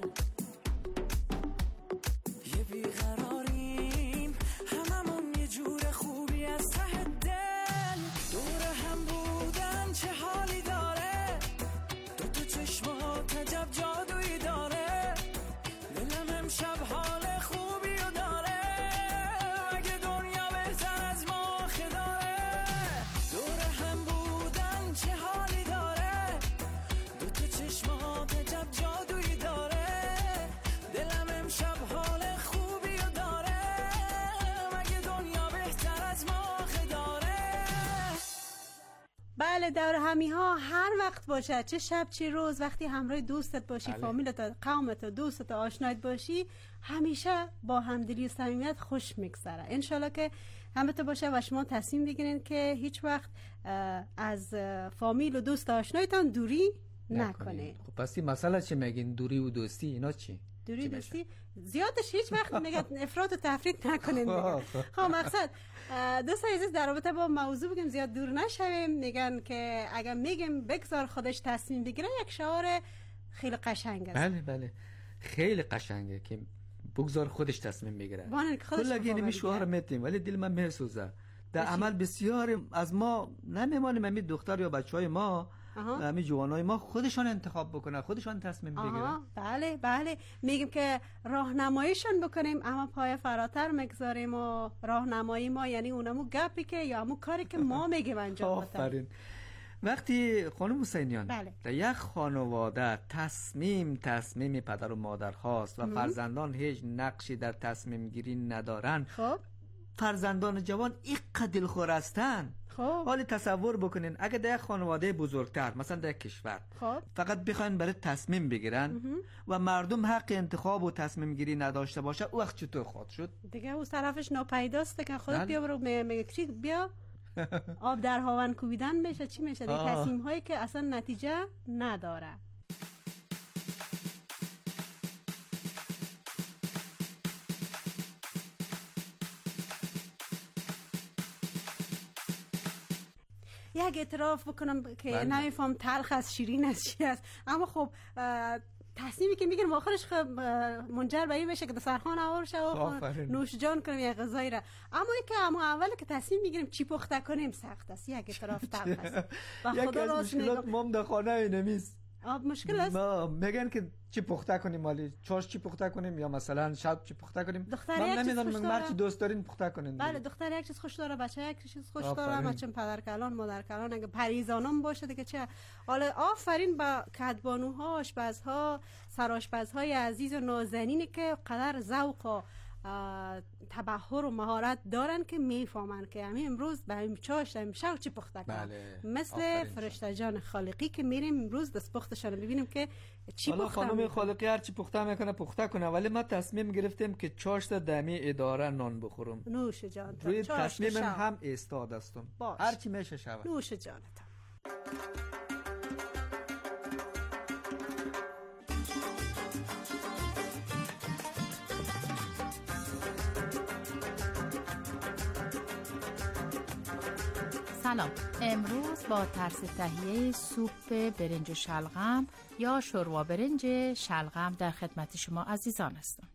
یه بیقراریم هممون یه جور خوبی از ته دل. دور هم بودن چه حالی داره، دو تا چشمات عجب جادویی داره، دلم امشب حال خوبی و داره، مگه دنیا بهتر از ما آخه داره. دور هم بودن چه حالی داره، دو تا چشمات عجب جادویی داره، دلم امشب حال خوبی و داره، مگه دنیا بهتر از ما آخه داره. بله، دور همی ها هر وقت باشه، چه شب چه روز، وقتی همراه دوستت باشی، بله. فامیلت، قومت، دوستت، آشنایت باشی، همیشه با همدلی و صمیمیت خوش میگذره. انشالله که همه باشه و شما تصمیم بگیرین که هیچ وقت از فامیل و دوست آشنایتان دوری نکنه. خب پس این مسئله چی میگین؟ دوری و دوستی اینا چی؟ دوری دوستی زیادش هیچ وقت میگن افراط و تفرید نکنین دیگه. خب مقصد دوست عزیز در رابطه با موضوع بگیم زیاد دور نشویم. میگن که اگر میگیم بگذار خودش تصمیم بگیره، یک شعار خیلی قشنگ است. بله بله خیلی قشنگه که بگذار خودش تصمیم بگیره. کلا گینه می شعار میتیم ولی دل من میسوزه. در عمل بسیار از ما نمیمانیم همین دختر یا بچهای ما، همین جوانای ما خودشان انتخاب بکنن، خودشان تصمیم بگیرن. بله بله میگیم که راهنماییشان بکنیم، اما پای فراتر میگذاریم و راهنمایی ما یعنی اونمو گپی که یا همون کاری که ما میگیم انجام بدن. آفرین. وقتی خانم حسینیان بله. در یک خانواده تصمیم تصمیم پدر و مادر هاست و فرزندان هیچ نقشی در تصمیم گیری ندارن، خب فرزندان جوان اینقدر دلخور هستن. خب حالی تصور بکنین اگه در یک خانواده بزرگتر مثلا در یک کشور خب فقط بخواین برای تصمیم بگیرن و مردم حق انتخاب و تصمیم گیری نداشته باشه، او وقت چطور خواهد شد؟ دیگه اون طرفش ناپیداست که خودت بیا برو میگه چی بیا آب در هاون کوبیدن میشه، چی میشه دیگه، تصمیم هایی که اصلا نتیجه نداره. یک اعتراف بکنم که نمیفهم تلخ از شیرین از چی است، اما خب تصمیمی که میگیرم آخرش خب منجر به این میشه که دسترخوان آور شه و نوش جان کنیم یک غذایی را. اما این که اما اول که تصمیم میگیریم چی پخته کنیم سخت است، یک اعتراف تلخ است. و خدا راست میگم ما در خانه نمیست آب مشکل است. ما میگن که چی پخته کنیم، مالی چاش چی پخته کنیم یا مثلا شب چی پخته کنیم. من نمیدونم مرد چی دوست دارین پخته کنین. بله دختر یک چیز خوش داره، بچه یک چیز خوش داره، بچه پدر کلان مادر کلان اگه پریزانم باشه دیگه چه. حالا آفرین با کدبانوها، آشپزها، سرآشپزهای عزیز و نازنینی که قدر ذوق و تبحر و مهارت دارن که میفهمن که همین امروز به همین چاش امشب چی پخته کنن. بله. مثل فرشته جان خالقی که میریم امروز دست پختشون ببینیم که چی پخته. خانم خالقی هر چی پخته میکنه پخته کنه، ولی ما تصمیم گرفتیم که چاش تا دمی اداره نان بخورم. نوش جان. روی تصمیم هم ایستاد هستم. هر چی میشه شود. نوش جانتان. سلام، امروز با طرز تهیه سوپ برنج و شلغم یا شوروا برنج شلغم در خدمت شما عزیزان هستم.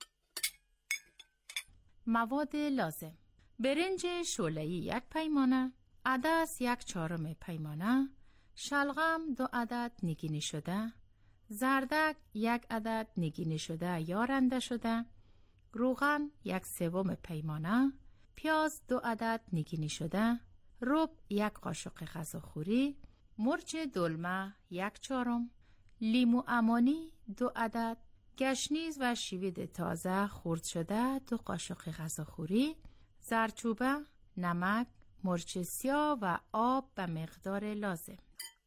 مواد لازم: برنج شوله‌ای یک پیمانه، عدس یک چهارم پیمانه، شلغم دو عدد نگینی شده، زردک یک عدد نگینی شده یا رنده شده، روغن یک سوم پیمانه، پیاز دو عدد نگینی شده، رب یک قاشق غذاخوری، مرچ دلمه یک چهارم، لیمو عمانی دو عدد، گشنیز و شوید تازه خرد شده دو قاشق غذاخوری، زردچوبه، نمک، مرچ سیاه و آب به مقدار لازم.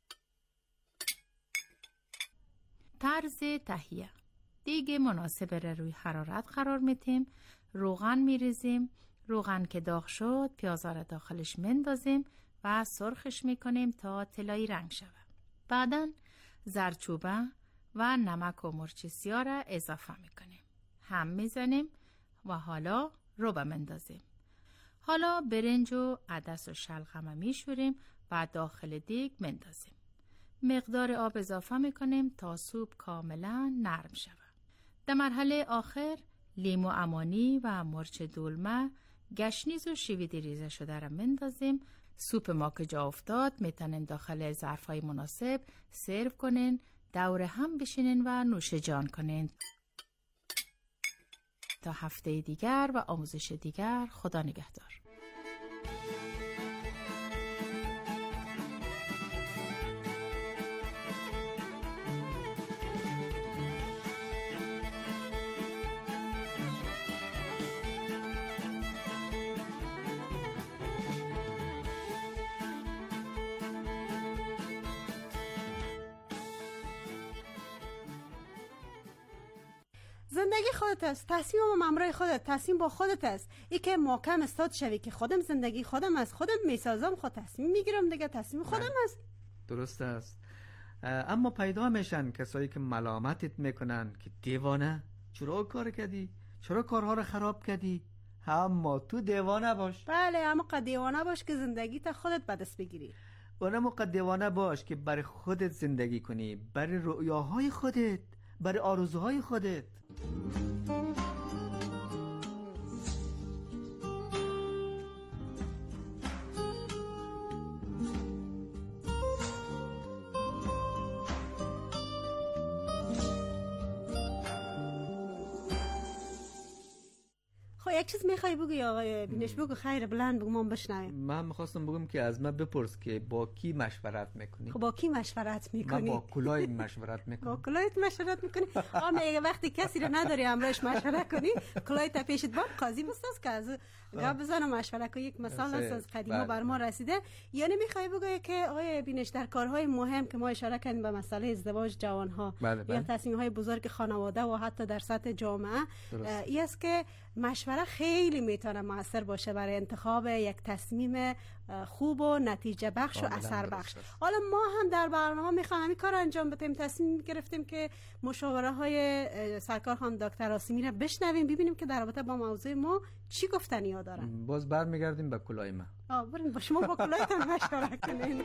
طرز تهیه: دیگه مناسب را روی حرارت قرار میتیم، روغن میریزیم، روغن که داغ شد پیازا را داخلش مندازیم و سرخش میکنیم تا طلایی رنگ شود. بعداً زردچوبه و نمک و مرچ سیاه را اضافه میکنیم، هم میزنیم و حالا رو بمندازیم. حالا برنج و عدس و شلغم میشوریم و داخل دیگ مندازیم. مقدار آب اضافه میکنیم تا سوپ کاملا نرم شود. در مرحله آخر لیمو عمانی و مرچ دلمه، گشنیز و شوید ریزه شده را مندازیم. سوپ ما که جا افتاد میتونین داخل ظرفای مناسب سرو کنین، دور هم بشینین و نوش جان کنین. تا هفته دیگر و آموزش دیگر، خدا نگهدار. زندگی خودت است، تصمیم و ممرای خودت، تصمیم با خودت است. ای که محکم استاد شوی که خودم زندگی خودم است، خودم میسازم، خود تصمیم میگیرم دیگه، تصمیم خودم است. درست است. اما پیدا میشن کسایی که ملامتت میکنن که دیوانه، چرا کار کردی؟ چرا کارها رو خراب کردی؟ اما تو دیوانه باش. بله، اما قد دیوانه باش که زندگی تا خودت به دست بگیری. اونم قد دیوانه باش که برای خودت زندگی کنی، برای رؤیاهای خودت، برای آرزوهای خودت. خب یک چیز میخوای بگی آقای بینش؟ بگو، خیر، بلند بگو ما بشنویم. من میخواستم بگم که از من بپرس که با کی مشورت میکنی؟ خب با کی مشورت میکنی؟ من با کلاه مشورت میکنم. با کلاهت مشورت میکنی؟ آ میگه وقتی کسی رو نداری همراهش مشورت کنی، کلاهت پیشت باب قاضی مستاس که از گپ بزنه مشورت کنی. یک مثال است از قدیما بر ما رسیده. یعنی میخوای بگی که آقای بینش در کارهای مهم که ما اشاره کردیم به مسئله ازدواج جوانها یا تصمیم‌های بزرگ خانواده و حتی در سطح جامعه، این است که مشوره خیلی میتونه موثر باشه برای انتخاب یک تصمیم خوب و نتیجه بخش و اثر بخش. حالا ما هم در برنامه میخوایم همین کار انجام بدیم. تصمیم گرفتیم که مشاوره های سرکار خانم دکتر آسیمی را بشنویم، ببینیم که در رابطه با موضوع ما چی گفتنی ها دارن. باز برمیگردیم به کلاه ما. آه بریم با شما با کلاهتون مشوره کنین.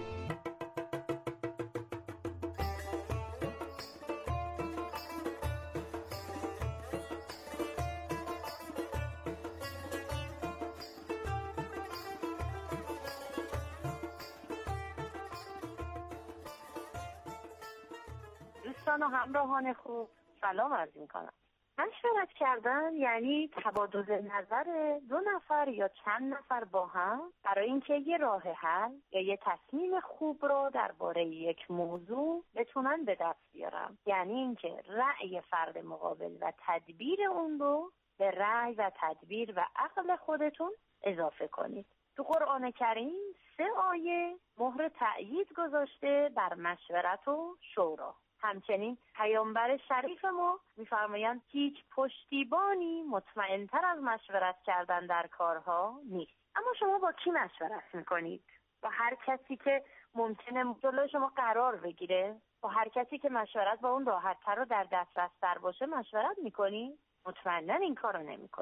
دوستان و همراهان خوب، سلام عرض میکنم. مشورت کردن یعنی تبادل نظر دو نفر یا چند نفر با هم برای اینکه یه راه حل یا یه تصمیم خوب رو درباره یک موضوع بتونن به دست بیارن. یعنی اینکه رأی فرد مقابل و تدبیر اون رو به رأی و تدبیر و عقل خودتون اضافه کنید. تو قرآن کریم سه آیه مهر تأیید گذاشته بر مشورت و شورا. همچنین پیامبر شریف ما می‌فرمایند هیچ پشتیبانی مطمئن‌تر از مشورت کردن در کارها نیست. اما شما با کی مشورت می‌کنید؟ با هر کسی که ممکنه جلوی شما قرار بگیره؟ با هر کسی که مشورت با اون راحت‌تر و در دسترس‌تر باشه مشورت می‌کنید؟ مطمئناً این کارو نمی‌کنید.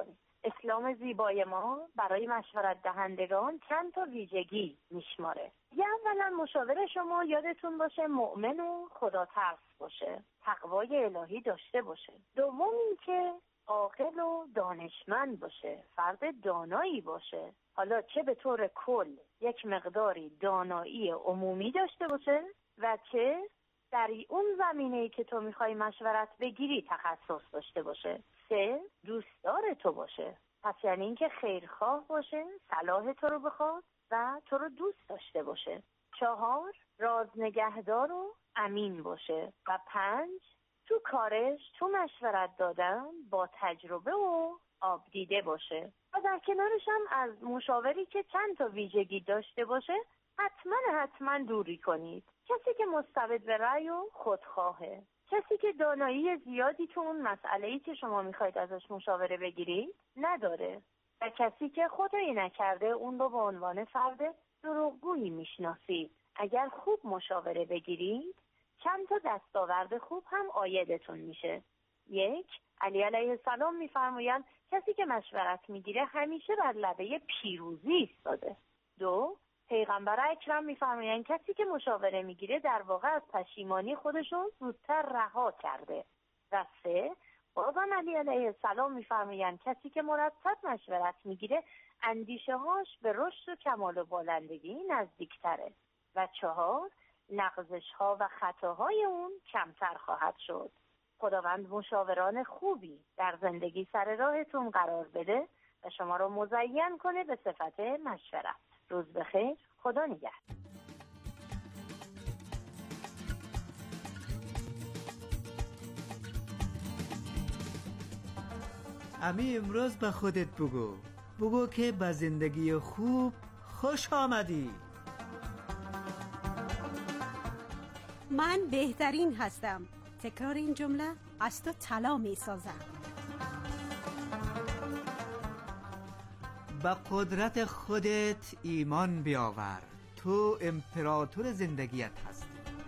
اسلام زیبای ما برای مشورت دهندگان چند تا ویژگی میشماره. یه اولا مشاور شما یادتون باشه مؤمن و خدا ترس باشه، تقوای الهی داشته باشه. دوم این که عاقل و دانشمند باشه، فرد دانایی باشه، حالا چه به طور کل یک مقداری دانایی عمومی داشته باشه و چه در اون زمینه‌ای که تو میخوای مشورت بگیری تخصص داشته باشه. سه، دوستدار تو باشه، پس یعنی این که خیرخواه باشه، صلاح تو رو بخواد و تو رو دوست داشته باشه. چهار، راز نگهدار و امین باشه. و پنج، تو کارش، تو مشورت دادن با تجربه و آب دیده باشه. و در کنارش هم از مشاوری که چند تا ویژگی داشته باشه حتما حتما دوری کنید. کسی که مستبد به رأی و خودخواهه، کسی که دانایی زیادی تو اون مسئله‌ای که شما میخواید ازش مشاوره بگیرید نداره و کسی که خدایی نکرده اون رو به عنوان فرد دروغگویی میشناسید. اگر خوب مشاوره بگیرید چند تا دستاورد خوب هم عایدتون میشه. یک، علی علیه السلام میفرمایند کسی که مشورت میگیره همیشه بر لبه پیروزی ایستاده. دو، پیغمبر اکرم میفرمایند کسی که مشاوره میگیره در واقع از پشیمانی خودشون زودتر رها کرده. و سه، بازم علی علیه السلام میفرمایند کسی که مرتب مشورت میگیره اندیشه هاش به رشد و کمال و بالندگی نزدیکتره. و چهار، لغزش ها و خطاهای اون کمتر خواهد شد. خداوند مشاوران خوبی در زندگی سر راهتون قرار بده و شما رو مزین کنه به صفت مشورت. روز بخیر، خدا نگهدار. امی امروز به خودت بگو بگو که به زندگی خوب خوش آمدی. من بهترین هستم. تکرار این جمله از تو طلا می سازم. به قدرت خودت ایمان بیاور، تو امپراتور زندگیت هستی.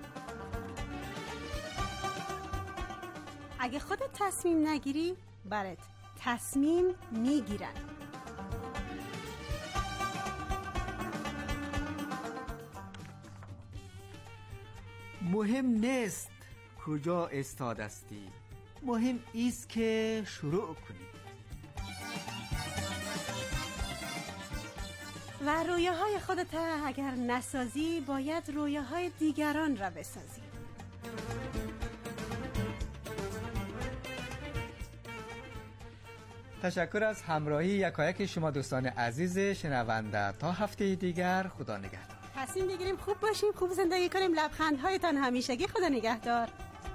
اگه خودت تصمیم نگیری برات تصمیم میگیرن. مهم نیست کجا استادستی، مهم ایست که شروع کنی. و رویاهای خودت اگر نسازی باید رویاهای دیگران را بسازی. تشکر از همراهی یکایک شما دوستان عزیز شنونده. تا هفته دیگر، خدا نگهدار. تصمیم بگیریم خوب باشیم، خوب زندگی کنیم. لبخندهایتان همیشگی. خدا نگهدار.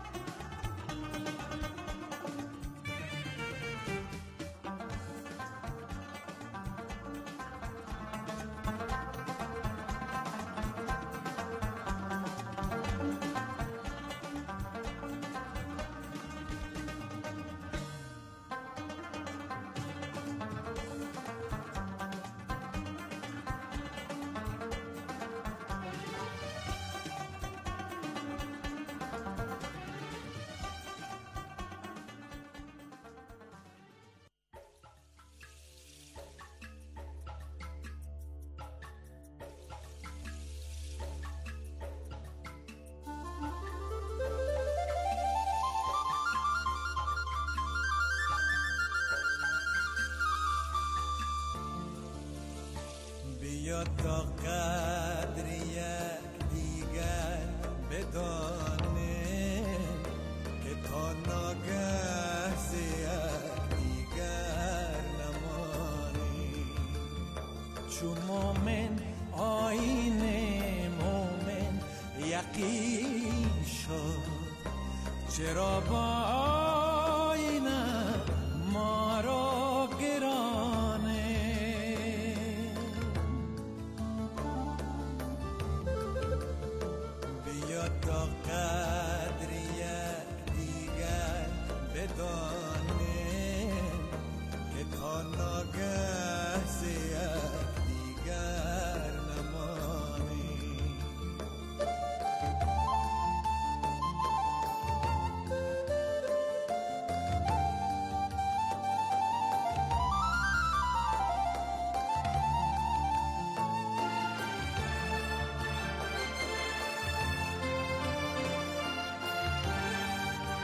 بیا تا قدر یک دیگر بدانیم که تا ناگه ز یک دیگر نمانیم. چو مومن آیین مومن یقین شد، چرا با